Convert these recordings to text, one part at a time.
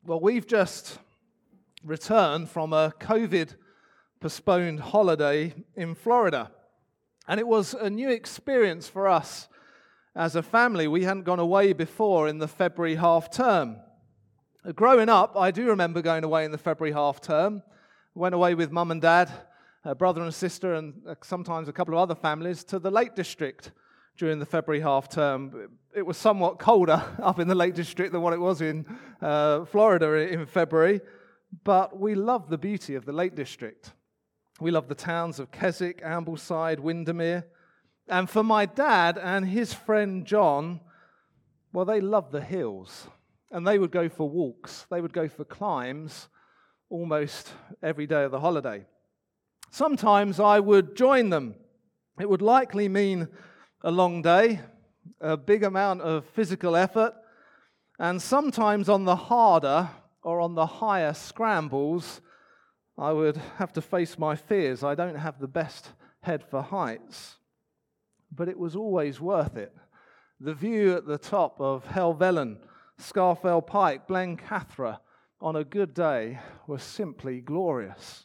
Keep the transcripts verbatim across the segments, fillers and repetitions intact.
Well, we've just returned from a COVID-postponed holiday in Florida, and it was a new experience for us as a family. We hadn't gone away before in the February half term. Growing up, I do remember going away in the February half term. Went away with mum and dad, a brother and sister, and sometimes a couple of other families to the Lake District during the February half term. It was somewhat colder up in the Lake District than what it was in uh, Florida in February, but we loved the beauty of the Lake District. We loved the towns of Keswick, Ambleside, Windermere, and for my dad and his friend John, well, they loved the hills, and they would go for walks, they would go for climbs almost every day of the holiday. Sometimes I would join them. It would likely mean a long day, a big amount of physical effort, and sometimes on the harder or on the higher scrambles, I would have to face my fears. I don't have the best head for heights, but it was always worth it. The view at the top of Helvellyn, Scafell Pike, Blencathra on a good day was simply glorious.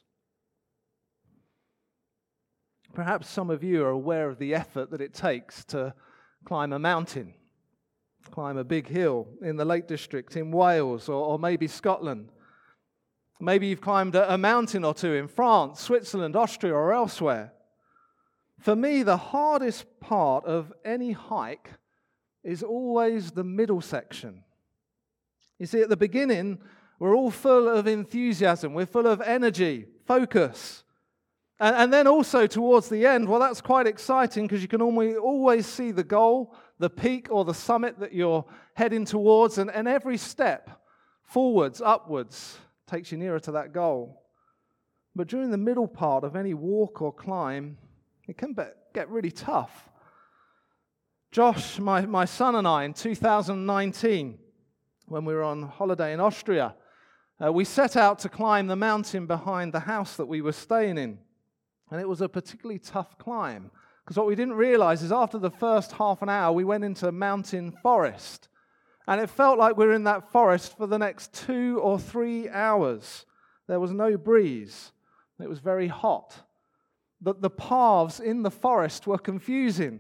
Perhaps some of you are aware of the effort that it takes to climb a mountain, climb a big hill in the Lake District in Wales or, or maybe Scotland. Maybe you've climbed a, a mountain or two in France, Switzerland, Austria, or elsewhere. For me, the hardest part of any hike is always the middle section. You see, at the beginning, we're all full of enthusiasm, we're full of energy, focus. And, and then also towards the end, well, that's quite exciting because you can always, always see the goal, the peak or the summit that you're heading towards, and, and every step forwards, upwards, takes you nearer to that goal. But during the middle part of any walk or climb, it can be, get really tough. Josh, my, my son and I, in two thousand nineteen, when we were on holiday in Austria, uh, we set out to climb the mountain behind the house that we were staying in. And it was a particularly tough climb, because what we didn't realize is after the first half an hour, we went into mountain forest. And it felt like we were in that forest for the next two or three hours. There was no breeze. It was very hot. But the paths in the forest were confusing.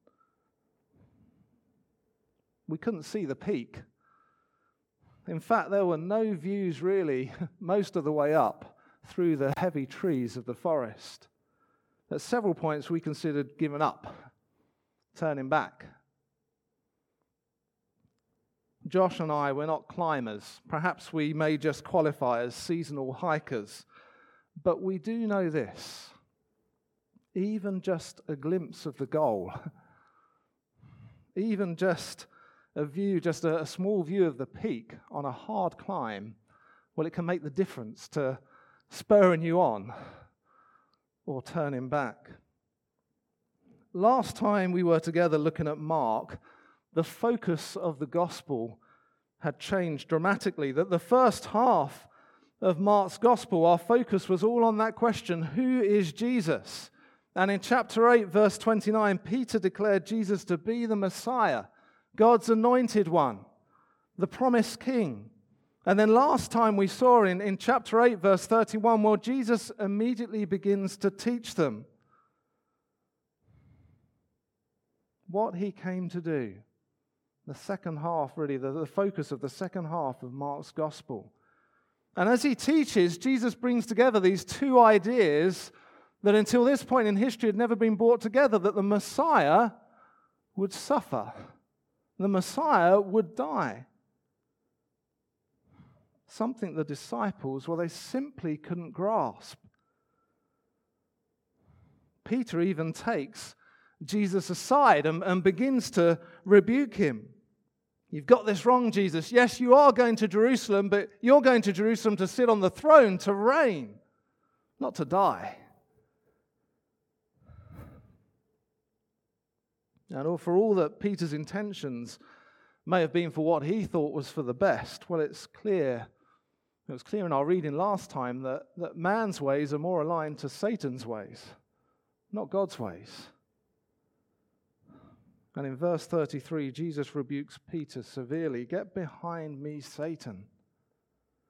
We couldn't see the peak. In fact, there were no views really most of the way up through the heavy trees of the forest. At several points, we considered giving up, turning back. Josh and I were not climbers. Perhaps we may just qualify as seasonal hikers. But we do know this. Even just a glimpse of the goal, even just a view, just a, a small view of the peak on a hard climb, well, it can make the difference to spurring you on or turning back. Last time we were together looking at Mark, the focus of the gospel had changed dramatically. That the first half of Mark's gospel, our focus was all on that question, who is Jesus? And in chapter eight, verse twenty-nine, Peter declared Jesus to be the Messiah, God's anointed one, the promised king. And then last time we saw in, in chapter eight, verse thirty-one, well, Jesus immediately begins to teach them what he came to do. The second half, really, the, the focus of the second half of Mark's gospel. And as he teaches, Jesus brings together these two ideas that until this point in history had never been brought together, that the Messiah would suffer. The Messiah would die. Something the disciples, well, they simply couldn't grasp. Peter even takes Jesus aside and, and begins to rebuke him. You've got this wrong, Jesus. Yes, you are going to Jerusalem, but you're going to Jerusalem to sit on the throne, to reign, not to die. And for all that Peter's intentions may have been for what he thought was for the best, well, it's clear, it was clear in our reading last time that, that man's ways are more aligned to Satan's ways, not God's ways. And in verse thirty-three, Jesus rebukes Peter severely. Get behind me, Satan.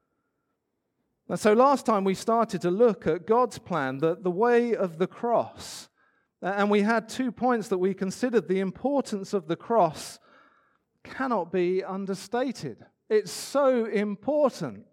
And so last time we started to look at God's plan, the, the way of the cross. And we had two points that we considered. The importance of the cross cannot be understated. It's so important.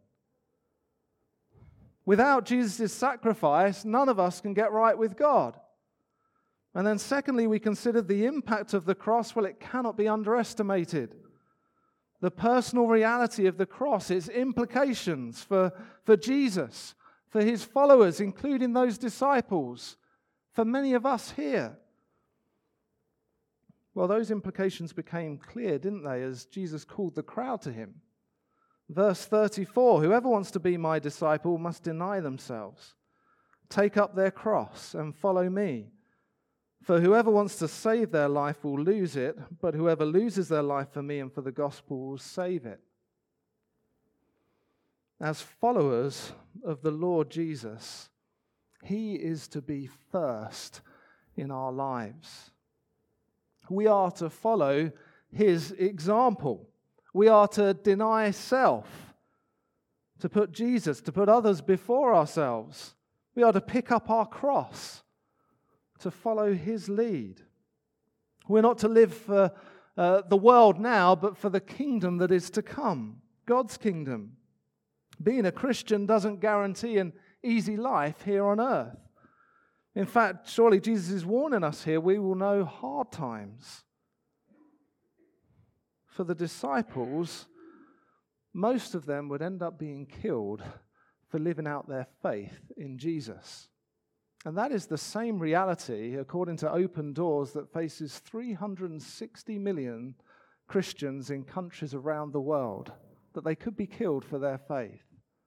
Without Jesus' sacrifice, none of us can get right with God. And then secondly, we considered the impact of the cross. Well, it cannot be underestimated. The personal reality of the cross, its implications for, for Jesus, for his followers, including those disciples, for many of us here. Well, those implications became clear, didn't they, as Jesus called the crowd to him. Verse thirty-four, whoever wants to be my disciple must deny themselves, take up their cross and follow me. For whoever wants to save their life will lose it, but whoever loses their life for me and for the gospel will save it. As followers of the Lord Jesus, he is to be first in our lives. We are to follow his example. We are to deny self, to put Jesus, to put others before ourselves. We are to pick up our cross, to follow his lead. We're not to live for uh, the world now, but for the kingdom that is to come, God's kingdom. Being a Christian doesn't guarantee an easy life here on earth. In fact, surely Jesus is warning us here, we will know hard times. For the disciples, most of them would end up being killed for living out their faith in Jesus. And that is the same reality, according to Open Doors, that faces three hundred sixty million Christians in countries around the world, that they could be killed for their faith.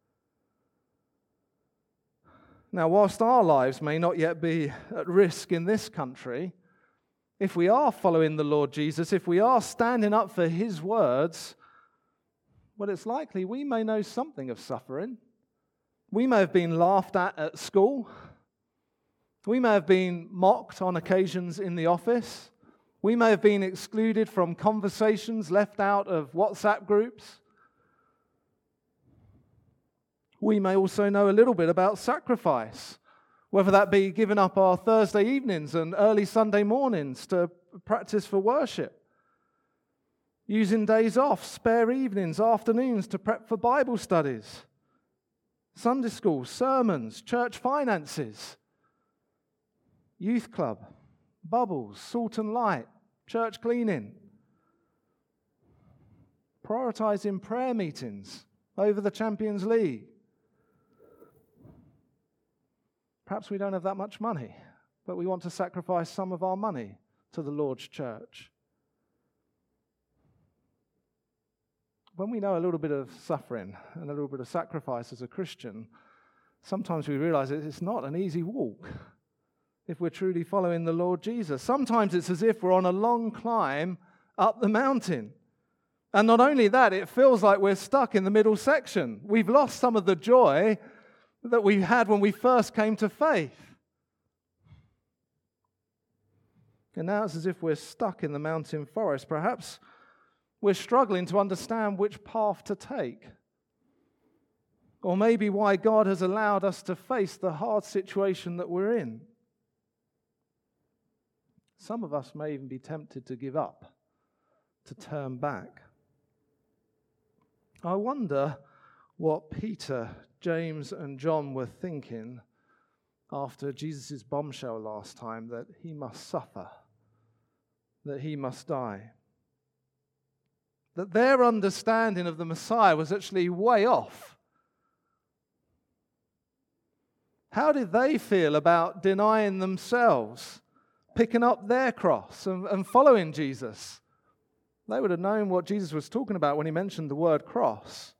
Now, whilst our lives may not yet be at risk in this country, if we are following the Lord Jesus, if we are standing up for his words, well, it's likely we may know something of suffering. We may have been laughed at at school. We may have been mocked on occasions in the office. We may have been excluded from conversations, left out of WhatsApp groups. We may also know a little bit about sacrifice, whether that be giving up our Thursday evenings and early Sunday mornings to practice for worship, using days off, spare evenings, afternoons to prep for Bible studies, Sunday school, sermons, church finances, youth club, bubbles, salt and light, church cleaning, prioritizing prayer meetings over the Champions League. Perhaps we don't have that much money, but we want to sacrifice some of our money to the Lord's church. When we know a little bit of suffering and a little bit of sacrifice as a Christian, sometimes we realize it's not an easy walk if we're truly following the Lord Jesus. Sometimes it's as if we're on a long climb up the mountain. And not only that, it feels like we're stuck in the middle section. We've lost some of the joy that we had when we first came to faith. And now it's as if we're stuck in the mountain forest. Perhaps we're struggling to understand which path to take. Or maybe why God has allowed us to face the hard situation that we're in. Some of us may even be tempted to give up, to turn back. I wonder what Peter, James, and John were thinking after Jesus' bombshell last time that he must suffer, that he must die. That their understanding of the Messiah was actually way off. How did they feel about denying themselves, picking up their cross and, and following Jesus? They would have known what Jesus was talking about when he mentioned the word cross.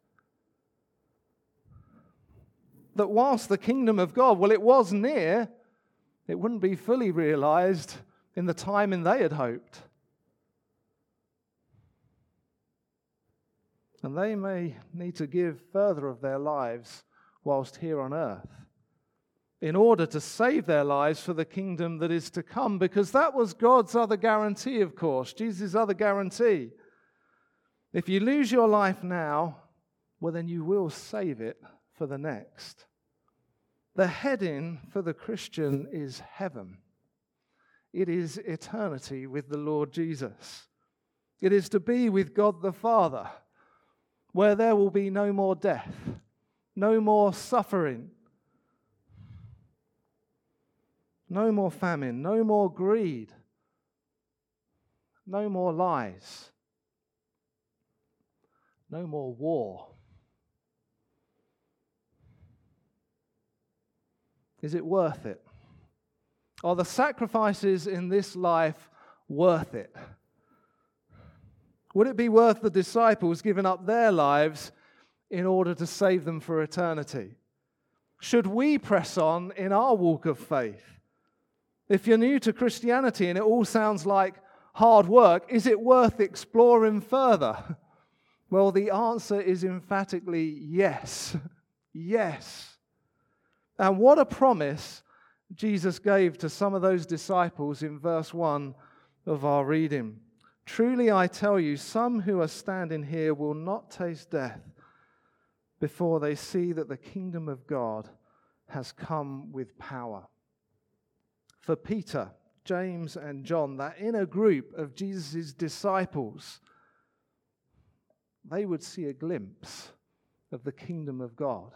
That whilst the kingdom of God, well, it was near, it wouldn't be fully realized in the timing they had hoped. And they may need to give further of their lives whilst here on earth in order to save their lives for the kingdom that is to come, because that was God's other guarantee, of course, Jesus' other guarantee. If you lose your life now, well, then you will save it for the next. The heading for the Christian is heaven. It is eternity with the Lord Jesus. It is to be with God the Father, where there will be no more death, no more suffering, no more famine, no more greed, no more lies, no more war. Is it worth it? Are the sacrifices in this life worth it? Would it be worth the disciples giving up their lives in order to save them for eternity? Should we press on in our walk of faith? If you're new to Christianity and it all sounds like hard work, is it worth exploring further? Well, the answer is emphatically yes. Yes. And what a promise Jesus gave to some of those disciples in verse one of our reading. Truly I tell you, some who are standing here will not taste death before they see that the kingdom of God has come with power. For Peter, James, and John, that inner group of Jesus' disciples, they would see a glimpse of the kingdom of God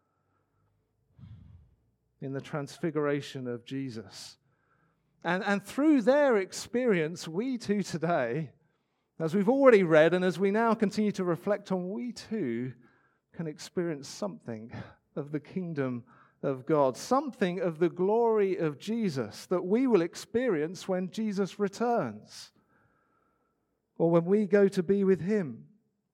in the transfiguration of Jesus. And, and through their experience, we too today, as we've already read and as we now continue to reflect on, we too can experience something of the kingdom of God, something of the glory of Jesus that we will experience when Jesus returns or when we go to be with him.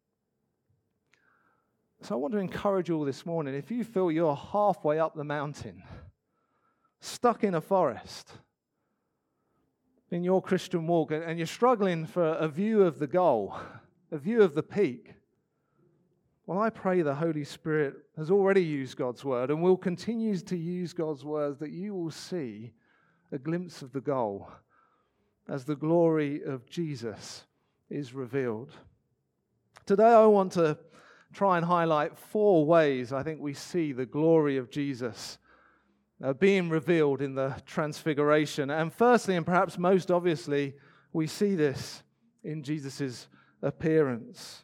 So I want to encourage you all this morning, if you feel you're halfway up the mountain, stuck in a forest in your Christian walk, and you're struggling for a view of the goal, a view of the peak, well, I pray the Holy Spirit has already used God's word and will continue to use God's words, that you will see a glimpse of the goal as the glory of Jesus is revealed. Today I want to try and highlight four ways I think we see the glory of Jesus uh, being revealed in the transfiguration. And firstly, and perhaps most obviously, we see this in Jesus' appearance.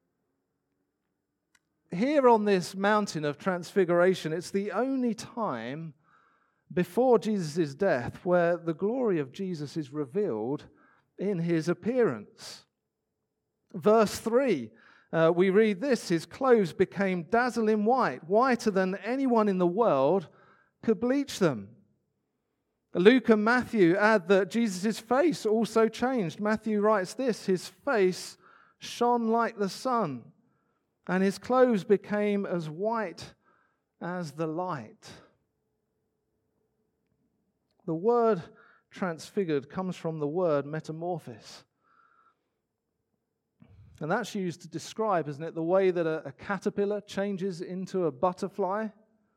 Here on this mountain of transfiguration, it's the only time before Jesus' death where the glory of Jesus is revealed in his appearance. Verse three, uh, we read this: his clothes became dazzling white, whiter than anyone in the world could bleach them. Luke and Matthew add that Jesus' face also changed. Matthew writes this: his face shone like the sun, and his clothes became as white as the light. The word transfigured comes from the word metamorphosis. And that's used to describe, isn't it, the way that a, a caterpillar changes into a butterfly.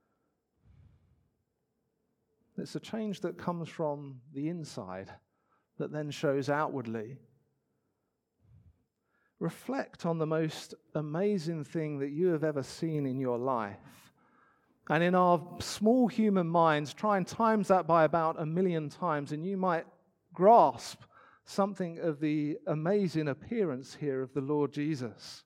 It's a change that comes from the inside that then shows outwardly. Reflect on the most amazing thing that you have ever seen in your life. And in our small human minds, try and times that by about a million times, and you might grasp something of the amazing appearance here of the Lord Jesus.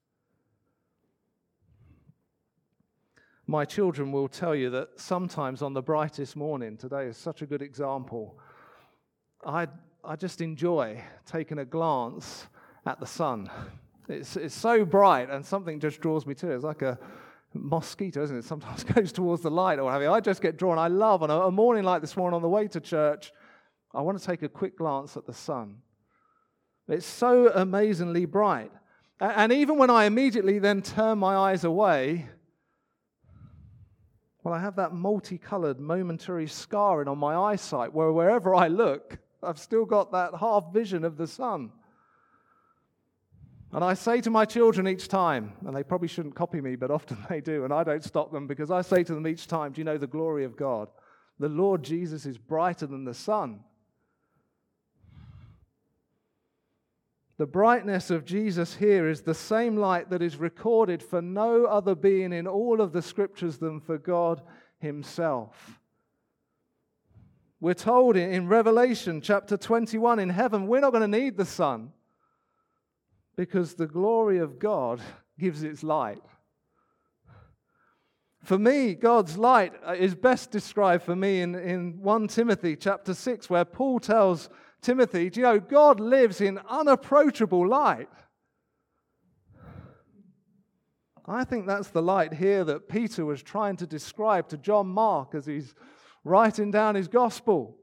My children will tell you that sometimes on the brightest morning, today is such a good example, I, I just enjoy taking a glance at the sun. It's, it's so bright and something just draws me to it. It's like a mosquito, isn't it? Sometimes goes towards the light or what have you. I just get drawn. I love on a, a morning like this morning on the way to church, I want to take a quick glance at the sun. It's so amazingly bright. And, and even when I immediately then turn my eyes away, well, I have that multicolored momentary scarring on my eyesight where wherever I look, I've still got that half vision of the sun. And I say to my children each time, and they probably shouldn't copy me, but often they do, and I don't stop them, because I say to them each time, do you know the glory of God? The Lord Jesus is brighter than the sun. The brightness of Jesus here is the same light that is recorded for no other being in all of the Scriptures than for God Himself. We're told in Revelation chapter twenty-one, in heaven, we're not going to need the sun because the glory of God gives its light. For me, God's light is best described for me in, in First Timothy chapter six, where Paul tells Timothy, do you know, God lives in unapproachable light. I think that's the light here that Peter was trying to describe to John Mark as he's writing down his gospel.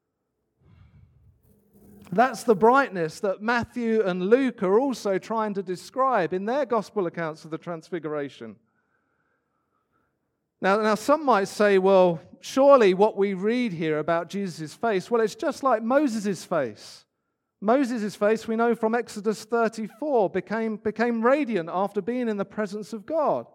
That's the brightness that Matthew and Luke are also trying to describe in their gospel accounts of the Transfiguration. Now, now some might say, well, surely what we read here about Jesus' face, well, it's just like Moses' face. Moses' face, we know from Exodus thirty-four, became, became radiant after being in the presence of God.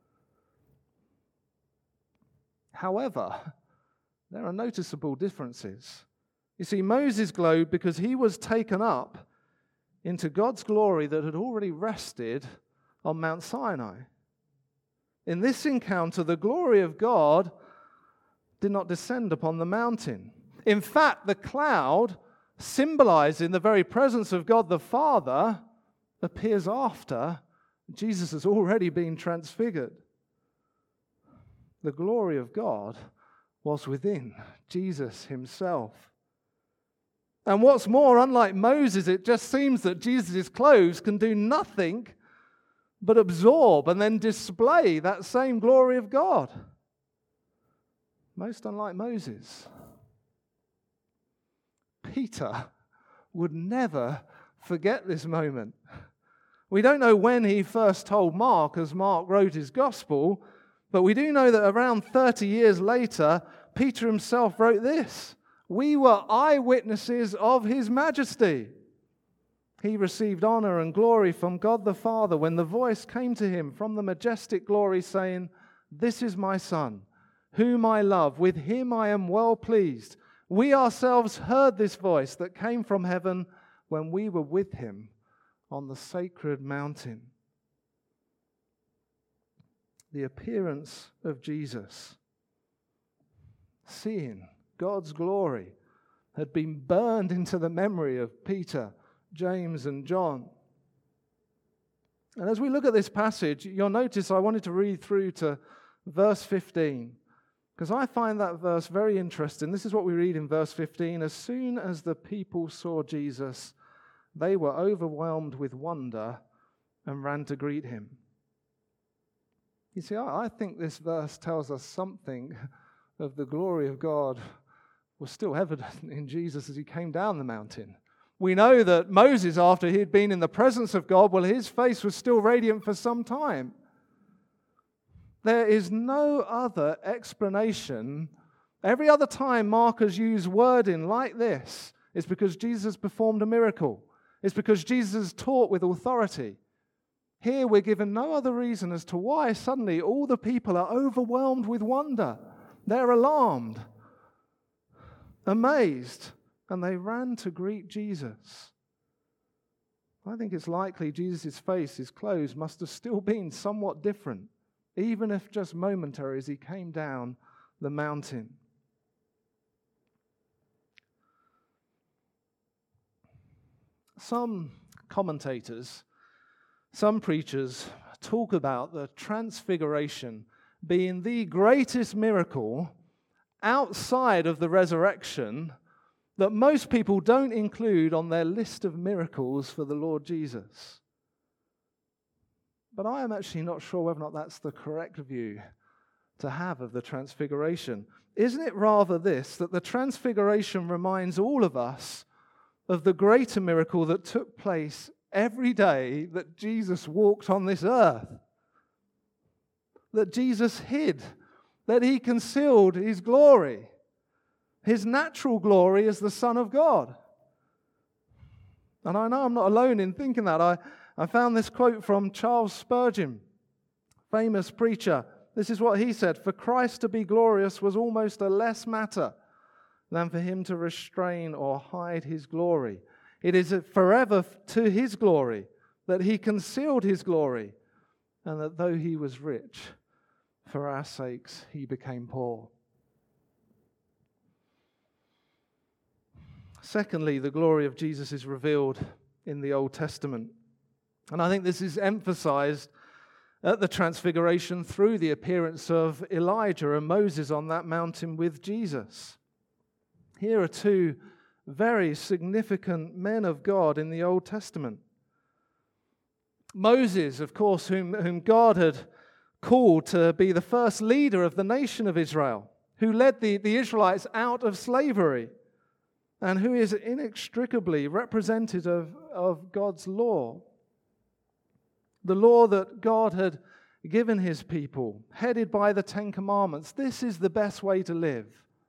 However, there are noticeable differences. You see, Moses glowed because he was taken up into God's glory that had already rested on Mount Sinai. In this encounter, the glory of God did not descend upon the mountain. In fact, the cloud, symbolizing the very presence of God the Father, appears after Jesus has already been transfigured. The glory of God was within Jesus Himself. And what's more, unlike Moses, it just seems that Jesus' clothes can do nothing but absorb and then display that same glory of God. Most unlike Moses. Peter would never forget this moment. We don't know when he first told Mark, as Mark wrote his gospel, but we do know that around thirty years later, Peter himself wrote this: "We were eyewitnesses of His majesty. He received honor and glory from God the Father when the voice came to him from the majestic glory saying, 'This is my Son, whom I love. With him I am well pleased.' We ourselves heard this voice that came from heaven when we were with Him on the sacred mountain." The appearance of Jesus, seeing God's glory, had been burned into the memory of Peter, James, and John. And as we look at this passage, you'll notice I wanted to read through to verse fifteen, because I find that verse very interesting. This is what we read in verse fifteen. "As soon as the people saw Jesus, they were overwhelmed with wonder and ran to greet Him." You see, I, I think this verse tells us something of the glory of God was still evident in Jesus as He came down the mountain. We know that Moses, after he had been in the presence of God, well, his face was still radiant for some time. There is no other explanation. Every other time Mark has used wording like this, it's because Jesus performed a miracle. It's because Jesus taught with authority. Here we're given no other reason as to why suddenly all the people are overwhelmed with wonder. They're alarmed, amazed, and they ran to greet Jesus. I think it's likely Jesus' face, His clothes, must have still been somewhat different, even if just momentary, as He came down the mountain. Some commentators, some preachers talk about the Transfiguration being the greatest miracle outside of the resurrection that most people don't include on their list of miracles for the Lord Jesus. But I am actually not sure whether or not that's the correct view to have of the Transfiguration. Isn't it rather this, that the Transfiguration reminds all of us of the greater miracle that took place every day that Jesus walked on this earth? That Jesus hid, that He concealed His glory, His natural glory as the Son of God. And I know I'm not alone in thinking that. I, I found this quote from Charles Spurgeon, famous preacher. This is what he said: "For Christ to be glorious was almost a less matter than for Him to restrain or hide His glory. It is forever to his glory that he concealed his glory, and that though he was rich, for our sakes he became poor. Secondly, the glory of Jesus is revealed in the Old Testament. And I think this is emphasized at the Transfiguration through the appearance of Elijah and Moses on that mountain with Jesus. Here are two very significant men of God in the Old Testament. Moses, of course, whom, whom God had called to be the first leader of the nation of Israel, who led the, the Israelites out of slavery, and who is inextricably representative of, of God's law. The law that God had given his people, headed by the Ten Commandments. This is the best way to live.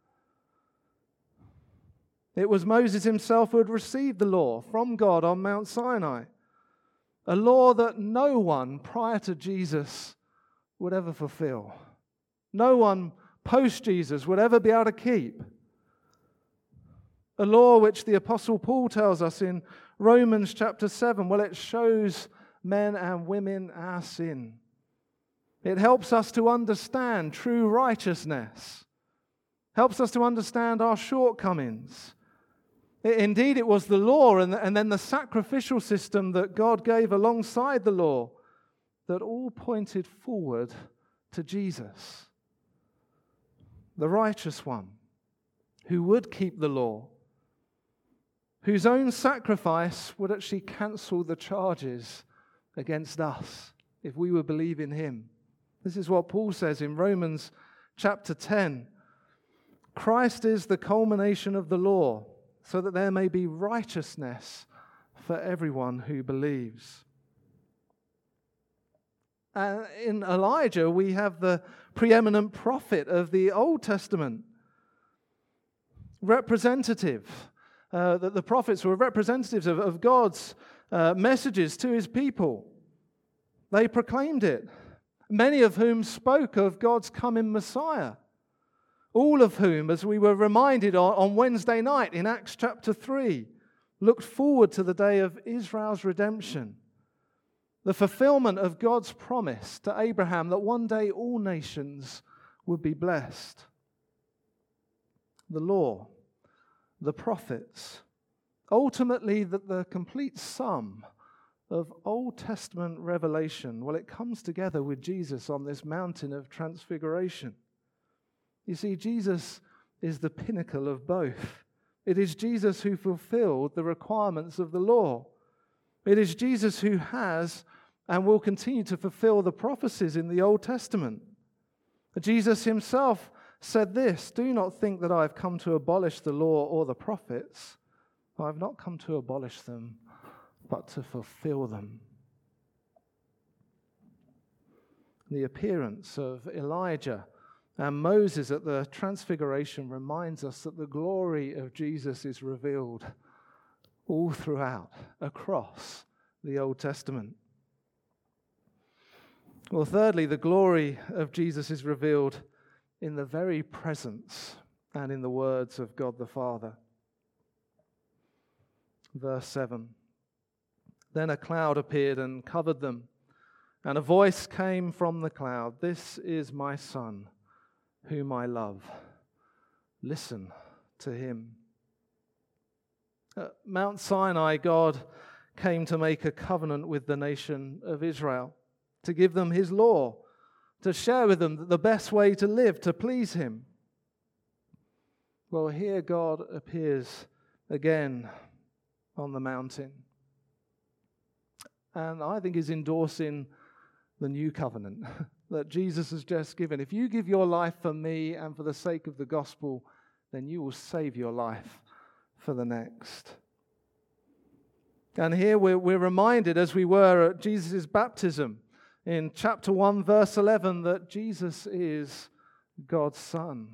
It was Moses himself who had received the law from God on Mount Sinai, a law that no one prior to Jesus would ever fulfill. No one post-Jesus would ever be able to keep. A law which the Apostle Paul tells us in Romans chapter seven, well, it shows men and women our sin. It helps us to understand true righteousness. Helps us to understand our shortcomings. Indeed, it was the law and, and then the sacrificial system that God gave alongside the law that all pointed forward to Jesus, the righteous one, who would keep the law, whose own sacrifice would actually cancel the charges against us if we would believe in him. This is what Paul says in Romans chapter ten. Christ is the culmination of the law, so that there may be righteousness for everyone who believes. And in Elijah, we have the preeminent prophet of the Old Testament, representative. Uh, that the prophets were representatives of, of God's uh, messages to his people. They proclaimed it, many of whom spoke of God's coming Messiah. All of whom, as we were reminded on, on Wednesday night in Acts chapter three, looked forward to the day of Israel's redemption, the fulfillment of God's promise to Abraham that one day all nations would be blessed. The law, the prophets, ultimately the, the complete sum of Old Testament revelation, well, it comes together with Jesus on this mountain of transfiguration. You see, Jesus is the pinnacle of both. It is Jesus who fulfilled the requirements of the law. It is Jesus who has and will continue to fulfill the prophecies in the Old Testament. Jesus himself said this, "Do not think that I have come to abolish the law or the prophets. I have not come to abolish them, but to fulfill them." The appearance of Elijah and Moses at the Transfiguration reminds us that the glory of Jesus is revealed all throughout, across the Old Testament. Well, thirdly, the glory of Jesus is revealed in the very presence and in the words of God the Father. Verse seven. Then a cloud appeared and covered them, and a voice came from the cloud, "This is my Son, whom I love. Listen to him." At Mount Sinai, God came to make a covenant with the nation of Israel, to give them his law, to share with them the best way to live, to please him. Well, here God appears again on the mountain, and I think is endorsing the new covenant that Jesus has just given. If you give your life for me and for the sake of the gospel, then you will save your life for the next. And here we're, we're reminded, as we were at Jesus' baptism, in chapter one, verse eleven, that Jesus is God's Son.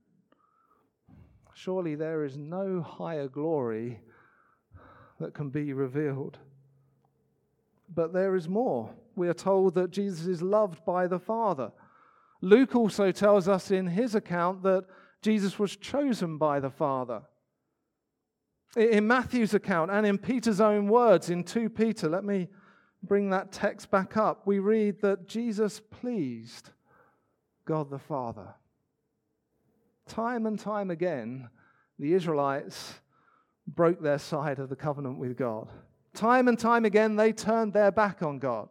Surely there is no higher glory that can be revealed. But there is more. We are told that Jesus is loved by the Father. Luke also tells us in his account that Jesus was chosen by the Father. In Matthew's account and in Peter's own words in Second Peter, let me bring that text back up. We read that Jesus pleased God the Father. Time and time again, the Israelites broke their side of the covenant with God. Time and time again, they turned their back on God.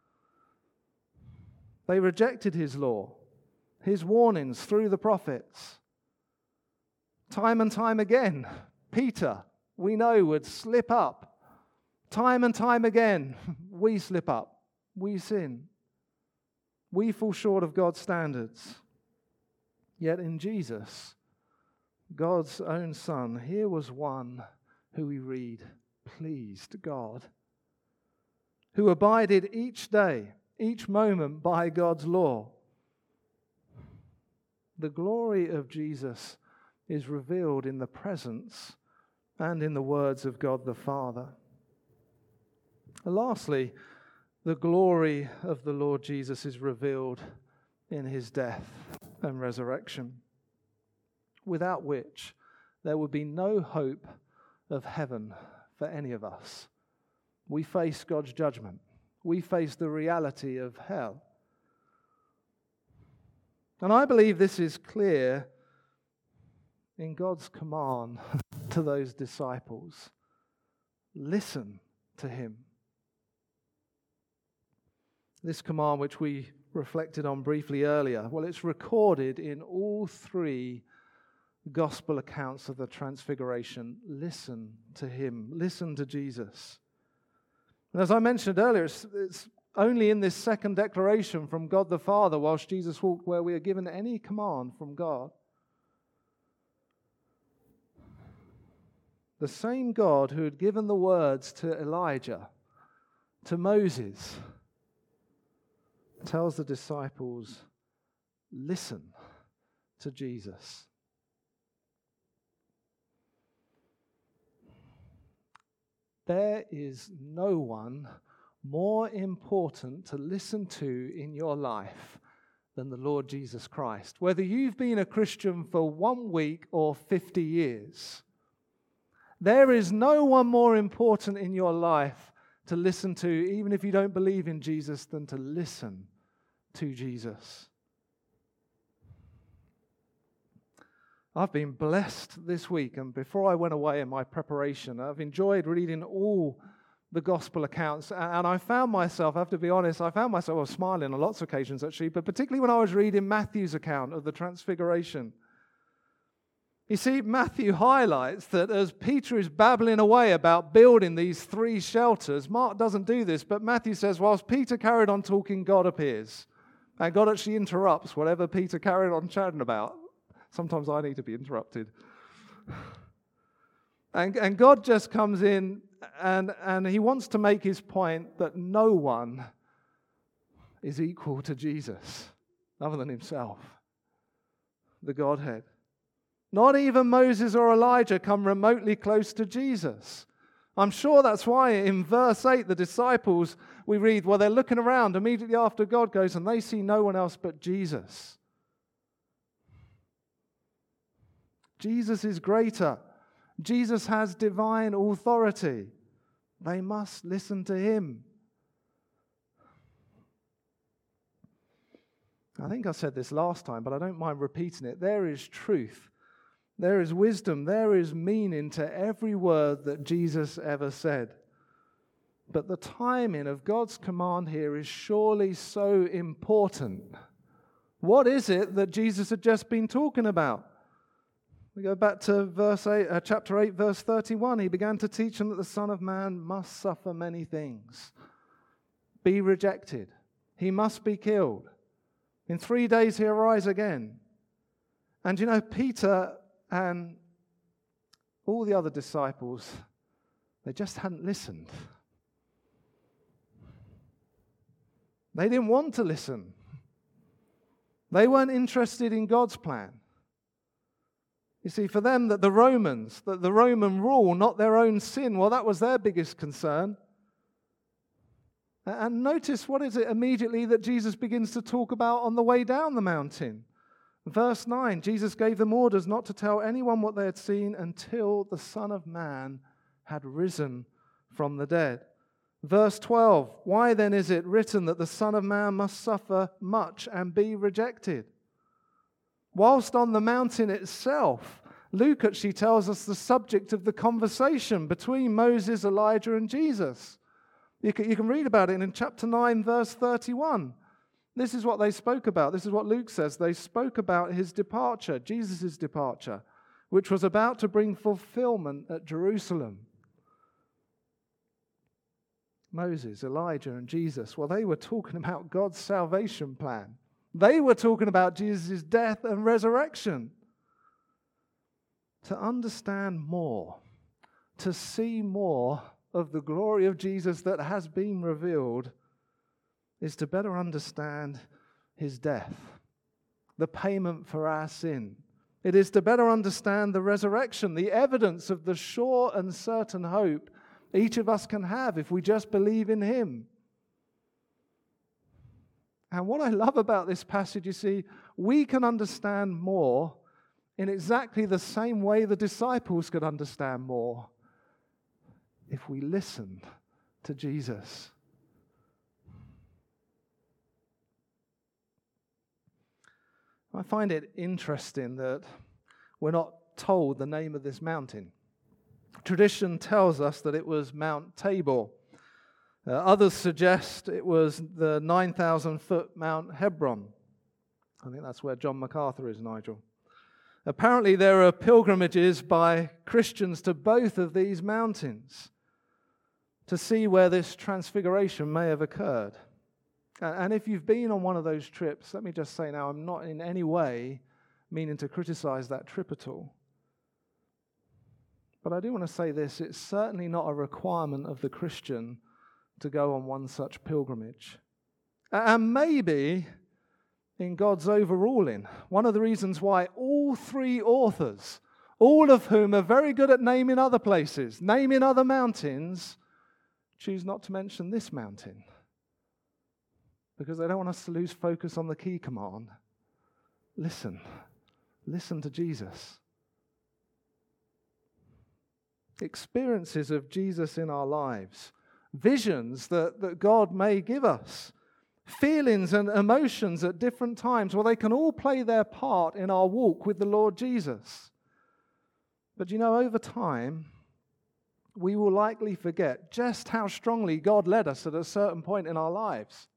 They rejected His law, His warnings through the prophets. Time and time again, Peter, we know, would slip up. Time and time again, we slip up. We sin. We fall short of God's standards. Yet in Jesus, God's own Son, here was one who we read pleased God, who abided each day, each moment by God's law. The glory of Jesus is revealed in the presence and in the words of God the Father. Lastly, the glory of the Lord Jesus is revealed in His death and resurrection, without which there would be no hope of heaven for any of us. We face God's judgment. We face the reality of hell. And I believe this is clear in God's command to those disciples. Listen to Him. This command, which we reflected on briefly earlier, well, it's recorded in all three gospel accounts of the Transfiguration. Listen to Him. Listen to Jesus. And as I mentioned earlier, it's, it's only in this second declaration from God the Father, whilst Jesus walked, where we are given any command from God. The same God who had given the words to Elijah, to Moses, tells the disciples, listen to Jesus. There is no one more important to listen to in your life than the Lord Jesus Christ. Whether you've been a Christian for one week or fifty years, there is no one more important in your life to listen to, even if you don't believe in Jesus, than to listen to Jesus. I've been blessed this week, and before I went away in my preparation, I've enjoyed reading all the gospel accounts, and I found myself, I have to be honest, I found myself I was smiling on lots of occasions actually, but particularly when I was reading Matthew's account of the Transfiguration. You see, Matthew highlights that as Peter is babbling away about building these three shelters, Mark doesn't do this, but Matthew says, whilst Peter carried on talking, God appears. And God actually interrupts whatever Peter carried on chatting about. Sometimes I need to be interrupted. And, and God just comes in and, and He wants to make His point that no one is equal to Jesus other than Himself, the Godhead. Not even Moses or Elijah come remotely close to Jesus. I'm sure that's why in verse eight, the disciples, we read, well, they're looking around immediately after God goes and they see no one else but Jesus. Jesus is greater. Jesus has divine authority. They must listen to Him. I think I said this last time, but I don't mind repeating it. There is truth. There is wisdom, there is meaning to every word that Jesus ever said. But the timing of God's command here is surely so important. What is it that Jesus had just been talking about? We go back to verse eight, uh, chapter eight, verse thirty-one. He began to teach them that the Son of Man must suffer many things, be rejected. He must be killed. In three days he'll rise again. And you know, Peter and all the other disciples, they just hadn't listened. They didn't want to listen. They weren't interested in God's plan. You see, for them, that the Romans, that the Roman rule, not their own sin, well, that was their biggest concern. And notice what is it immediately that Jesus begins to talk about on the way down the mountain. Verse nine, Jesus gave them orders not to tell anyone what they had seen until the Son of Man had risen from the dead. Verse twelve, why then is it written that the Son of Man must suffer much and be rejected? Whilst on the mountain itself, Luke actually tells us the subject of the conversation between Moses, Elijah, and Jesus. You can, you can read about it in chapter nine, verse thirty-one. This is what they spoke about. This is what Luke says. They spoke about his departure, Jesus' departure, which was about to bring fulfillment at Jerusalem. Moses, Elijah, and Jesus, well, they were talking about God's salvation plan. They were talking about Jesus' death and resurrection. To understand more, to see more of the glory of Jesus that has been revealed, is to better understand his death, the payment for our sin. It is to better understand the resurrection, the evidence of the sure and certain hope each of us can have if we just believe in him. And what I love about this passage, you see, we can understand more in exactly the same way the disciples could understand more if we listened to Jesus. I find it interesting that we're not told the name of this mountain. Tradition tells us that it was Mount Tabor. Uh, others suggest it was the nine thousand foot Mount Hebron. I think that's where John MacArthur is, Nigel. Apparently there are pilgrimages by Christians to both of these mountains to see where this transfiguration may have occurred. And if you've been on one of those trips, let me just say now, I'm not in any way meaning to criticize that trip at all. But I do want to say this, it's certainly not a requirement of the Christian to go on one such pilgrimage. And maybe in God's overruling, one of the reasons why all three authors, all of whom are very good at naming other places, naming other mountains, choose not to mention this mountain. Because they don't want us to lose focus on the key command. Listen. Listen to Jesus. Experiences of Jesus in our lives. Visions that, that God may give us. Feelings and emotions at different times. Well, they can all play their part in our walk with the Lord Jesus. But you know, over time, we will likely forget just how strongly God led us at a certain point in our lives.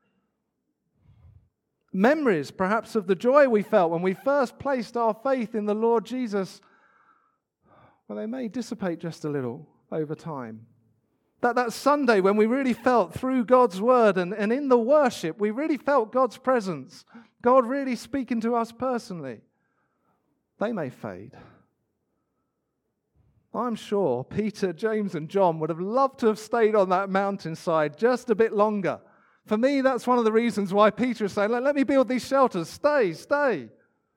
Memories, perhaps, of the joy we felt when we first placed our faith in the Lord Jesus, well, they may dissipate just a little over time. That, that Sunday when we really felt through God's word and, and in the worship, we really felt God's presence, God really speaking to us personally, they may fade. I'm sure Peter, James, and John would have loved to have stayed on that mountainside just a bit longer. For me, that's one of the reasons why Peter is saying, let, let me build these shelters. Stay, stay.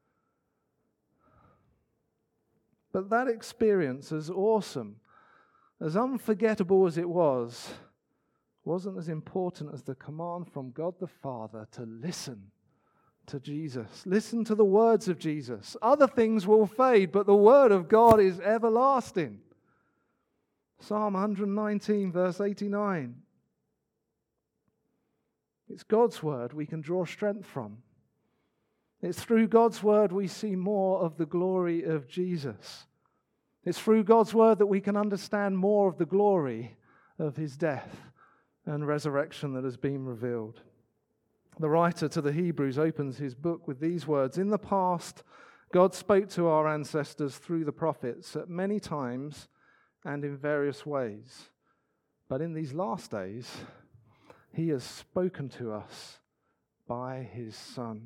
But that experience, as awesome, as unforgettable as it was, wasn't as important as the command from God the Father to listen to Jesus. Listen to the words of Jesus. Other things will fade, but the word of God is everlasting. Psalm one nineteen, verse eighty-nine. It's God's word we can draw strength from. It's through God's word we see more of the glory of Jesus. It's through God's word that we can understand more of the glory of his death and resurrection that has been revealed. The writer to the Hebrews opens his book with these words. In the past, God spoke to our ancestors through the prophets at many times and in various ways. But in these last days, he has spoken to us by his Son.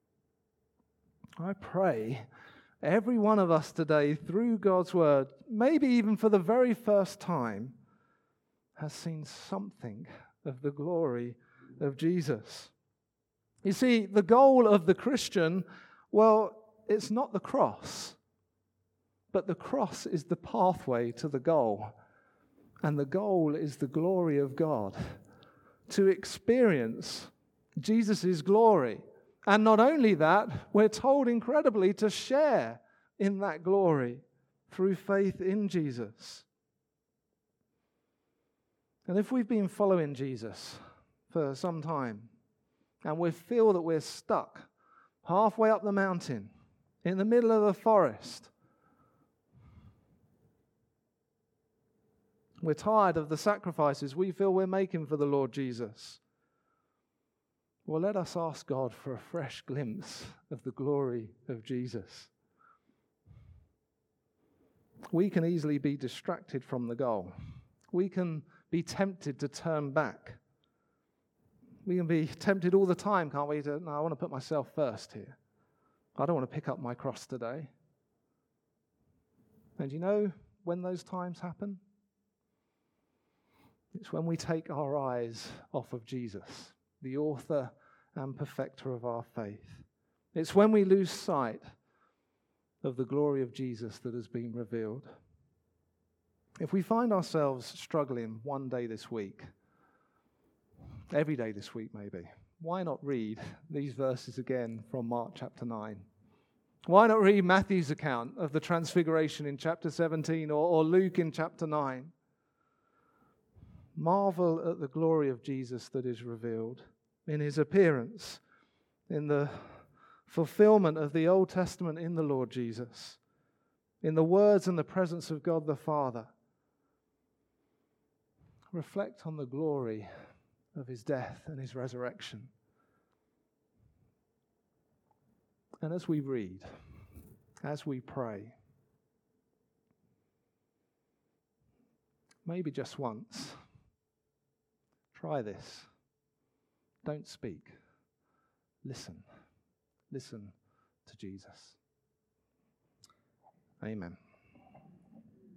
I pray every one of us today, through God's word, maybe even for the very first time, has seen something of the glory of Jesus. You see, the goal of the Christian, well, it's not the cross, but the cross is the pathway to the goal. And the goal is the glory of God. To experience Jesus' glory And not only that, we're told incredibly to share in that glory through faith in Jesus. And if we've been following Jesus for some time, and we feel that we're stuck halfway up the mountain, in the middle of the forest, we're tired of the sacrifices we feel we're making for the Lord Jesus, well, let us ask God for a fresh glimpse of the glory of Jesus. We can easily be distracted from the goal. We can be tempted to turn back. We can be tempted all the time, can't we? To, no, I want to put myself first here. I don't want to pick up my cross today. And you know when those times happen? It's when we take our eyes off of Jesus, the author and perfecter of our faith. It's when we lose sight of the glory of Jesus that has been revealed. If we find ourselves struggling one day this week, every day this week maybe, why not read these verses again from Mark chapter nine? Why not read Matthew's account of the transfiguration in chapter seventeen or, or Luke in chapter nine? Marvel at the glory of Jesus that is revealed in his appearance, in the fulfillment of the Old Testament in the Lord Jesus, in the words and the presence of God the Father. Reflect on the glory of his death and his resurrection. And as we read, as we pray, maybe just once, try this. Don't speak. Listen. Listen to Jesus. Amen.